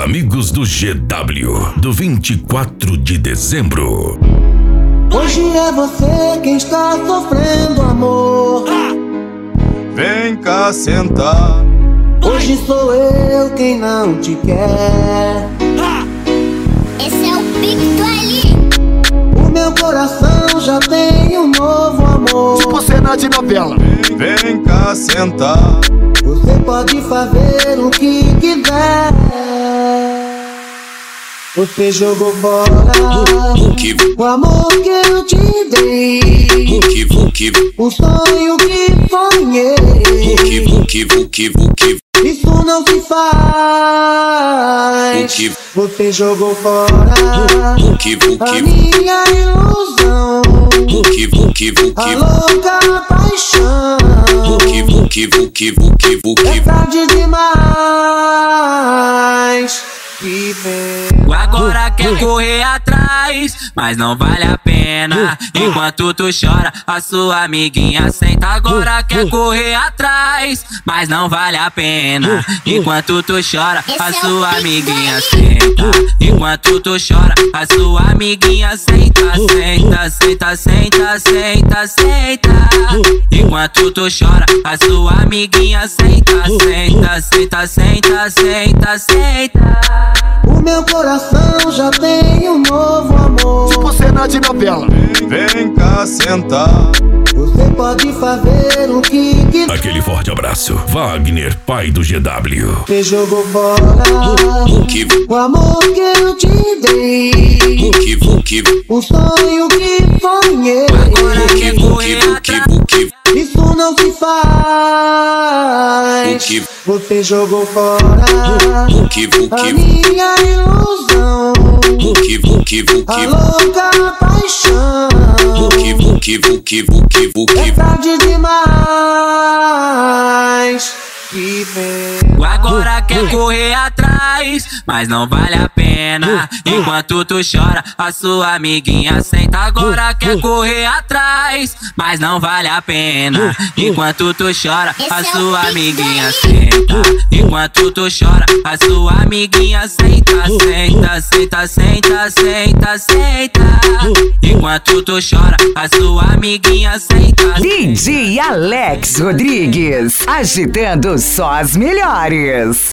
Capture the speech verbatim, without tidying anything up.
amigos do G W, do vinte e quatro de dezembro. Hoje é você quem está sofrendo, amor. Vem cá sentar. Hoje sou eu quem não te quer. Esse é o pique do Ali. O meu coração já tem um novo amor. Tipo cena de novela. Vem, vem cá sentar. Você pode fazer o que quiser. Você jogou fora o amor que eu te dei, o sonho que sonhei. Isso não se faz. Você jogou fora a minha ilusão, a louca paixão. É tarde demais. Agora quer correr atrás, mas não vale a pena. Enquanto tu chora, a sua amiguinha senta. Agora quer correr atrás, mas não vale a pena. Enquanto tu chora, a sua amiguinha senta. Enquanto tu chora, a sua amiguinha senta. Senta, senta, senta, senta, senta. Enquanto tu chora, a sua amiguinha senta. Senta, senta, senta, senta, senta. O meu coração já tem um novo amor. Tipo cena de novela. Vem, vem cá sentar. Você pode fazer o que quiser. Aquele forte abraço, Wagner, pai do G W. Você jogou fora o amor que eu te dei, o sonho que sonhei. Agora quer correr atrás. Isso não se faz. Você jogou fora a minha ilusão, a louca paixão. É tarde demais. Agora quer correr atrás, mas não vale a pena. Enquanto tu chora, a sua amiguinha senta. Agora quer correr atrás, mas não vale a pena. Enquanto tu chora, a sua amiguinha senta. Enquanto tu chora, a sua amiguinha senta. Senta, senta, senta, senta, senta. Enquanto tu chora, a sua amiguinha senta. D J Alex Rodrigues, agitando só as melhores.